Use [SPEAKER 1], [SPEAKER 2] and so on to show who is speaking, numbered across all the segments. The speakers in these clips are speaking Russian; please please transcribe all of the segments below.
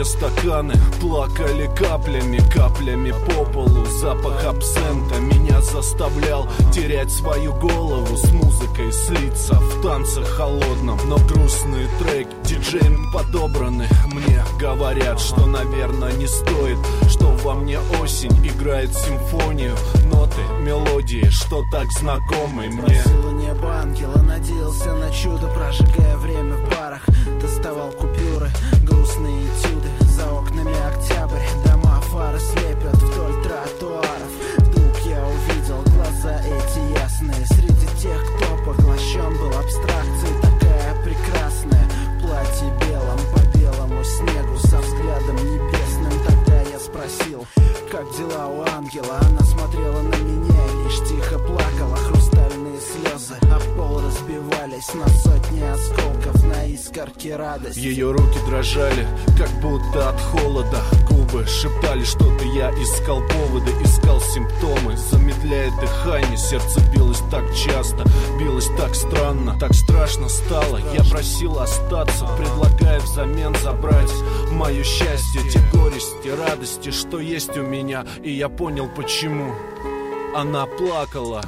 [SPEAKER 1] стаканы плакали каплями, каплями по полу. Запах абсента меня заставлял терять свою голову, с музыкой слиться в танце холодном. Но грустные треки диджеем подобраны. Мне говорят, что, наверное, не стоит, что во мне осень играет симфонию. Ноты, мелодии, что так знакомы мне.
[SPEAKER 2] Просил у неба ангела, надеялся на чудо, прожигая время в барах. Доставал купюры, грустные этюды. За окнами октябрь, дома, фары слепят вдоль тротуаров. Вдруг я увидел глаза эти ясные среди тех, кто поглощен был абстракцией. Такая прекрасная, платье белом по белому снегу, со взглядом небесным. Тогда я спросил, как дела у ангела? Она смотрела на меня и лишь тихо плакала. Хрустальные слезы об пол разбивались на сотни осколков, на искорки радости.
[SPEAKER 1] Ее руки дрожали, как будто от холода. Губы шептали что-то, я искал поводы, искал симптомы. Замедляя дыхание, сердце билось так часто, билось так странно, так страшно стало. Я просил остаться, предлагая взамен забрать мое счастье, те горести, радости, что есть у меня. И я понял, почему она плакала.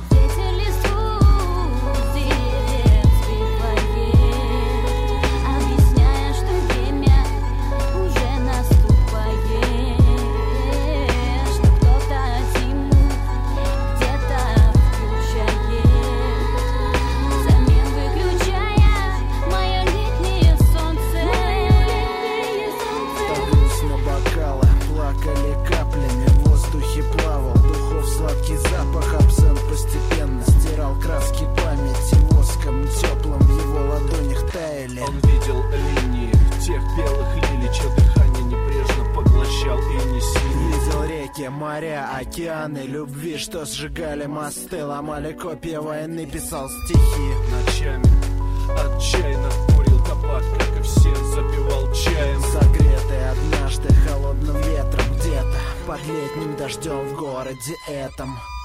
[SPEAKER 1] Он видел линии тех белых лилий, чье дыхание небрежно поглощал и не сильно.
[SPEAKER 2] Видел реки, моря, океаны любви, что сжигали мосты, ломали копья войны, писал стихи.
[SPEAKER 1] Ночами отчаянно курил табак, как и все, запивал чаем.
[SPEAKER 2] Согретый однажды холодным ветром где-то под летним дождем в городе этом.